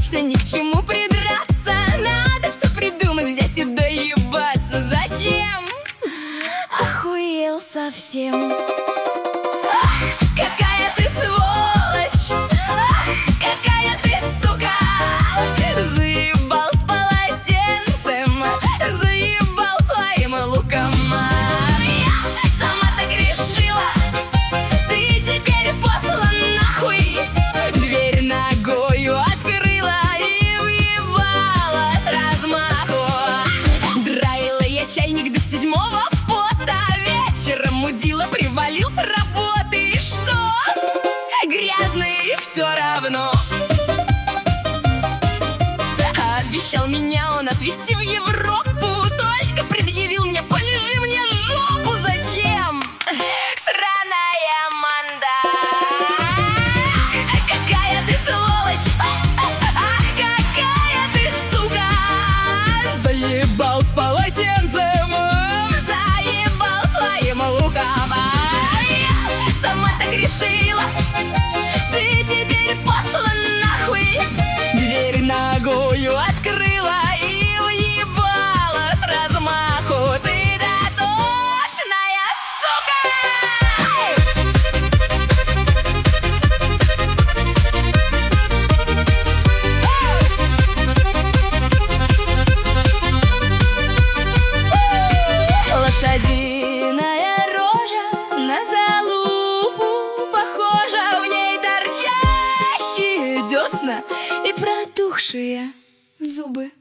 точно ни к чему придраться. Надо все придумать, взять и доебаться. Зачем? Охуел совсем. Ах, какая ты сволочь! Ах, какая ты сука! Заебал с полотенцем, заебал своим луком. Я сама так решила, ты теперь послан нахуй. Дверь ногою открыла и въебала с размаху. Драила я чайник до 7-го пота. Вечером мудила привалил с работы. И что? Грязный все равно. Обещал меня он отвезти в Европу, только предъявил мне: полежи мне жопу. Зачем? Сраная манда. Какая ты сволочь! Ах, какая ты сука! Заебал с полотенцем, заебал своим луком. Я сама так решила, ты теперь послан нахуй. Дверь ногою открыла и въебала с размаху. Ты дотошная сука! Лошадиная рожа на залупу похожа, в ней торчащие десна и протухшие зубы.